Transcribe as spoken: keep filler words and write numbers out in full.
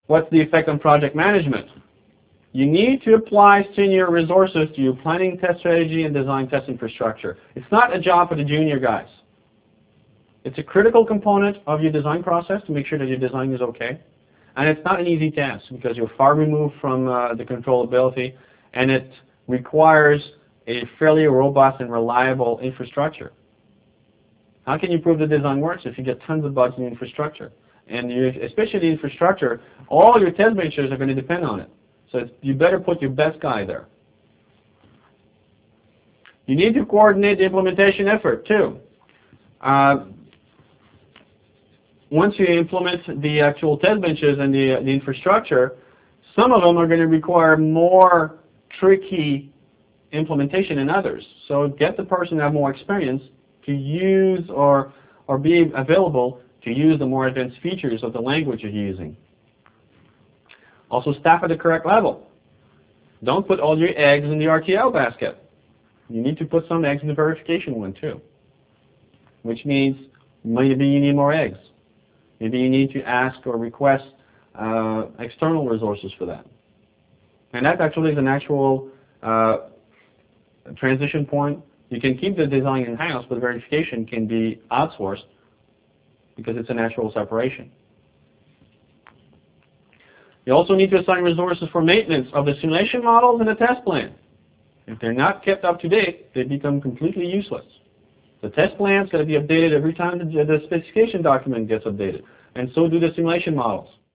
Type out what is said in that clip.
What's the effect on project management? You need to apply senior resources to your planning, test strategy, and design test infrastructure. It's not a job for the junior guys. It's a critical component of your design process to make sure that your design is okay. And it's not an easy task because you're far removed from uh, the controllability, and it requires a fairly robust and reliable infrastructure. How can you prove the design works if you get tons of bugs in the infrastructure? And you, especially the infrastructure, all your test benches are going to depend on it. So it's, you better put your best guy there. You need to coordinate the implementation effort too. Uh, once you implement the actual test benches and the, the infrastructure, some of them are going to require more tricky implementation than others. So get the person to have more experience to use or, or be available to use the more advanced features of the language you're using. Also, staff at the correct level. Don't put all your eggs in the R T L basket. You need to put some eggs in the verification one too, which means maybe you need more eggs. Maybe you need to ask or request uh, external resources for that. And that actually is an actual uh, transition point. You can keep the design in-house, but verification can be outsourced because it's a natural separation. You also need to assign resources for maintenance of the simulation models and the test plan. If they're not kept up to date, they become completely useless. The test plan is going to be updated every time the, the specification document gets updated, and so do the simulation models.